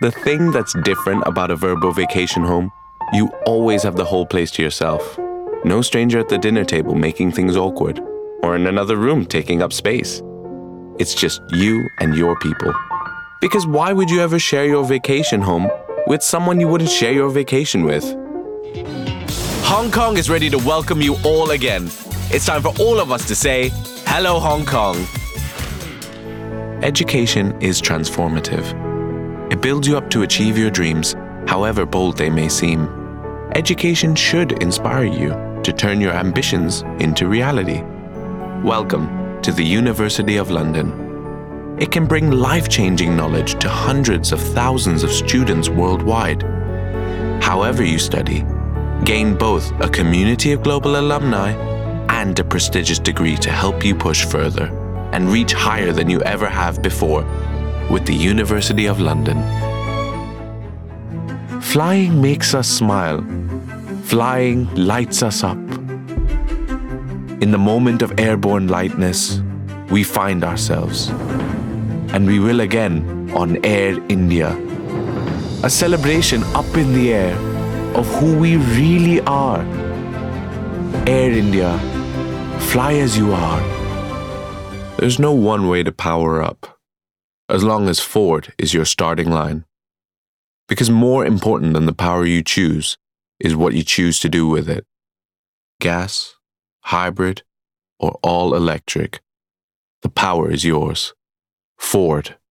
The thing that's different about a Vrbo vacation home, you always have the whole place to yourself. No stranger at the dinner table making things awkward, or in another room taking up space. It's just you and your people. Because why would you ever share your vacation home with someone you wouldn't share your vacation with? Hong Kong is ready to welcome you all again. It's time for all of us to say, hello Hong Kong. Education is transformative. It builds you up to achieve your dreams, however bold they may seem. Education should inspire you to turn your ambitions into reality. Welcome to the University of London. It can bring life-changing knowledge to hundreds of thousands of students worldwide. However you study, gain both a community of global alumni and a prestigious degree to help you push further and reach higher than you ever have before with the University of London. Flying makes us smile. Flying lights us up. In the moment of airborne lightness, we find ourselves. And we will again on Air India. A celebration up in the air of who we really are. Air India, fly as you are. There's no one way to power up, as long as Ford is your starting line. Because more important than the power you choose is what you choose to do with it. Gas, hybrid, or all electric. The power is yours. Ford.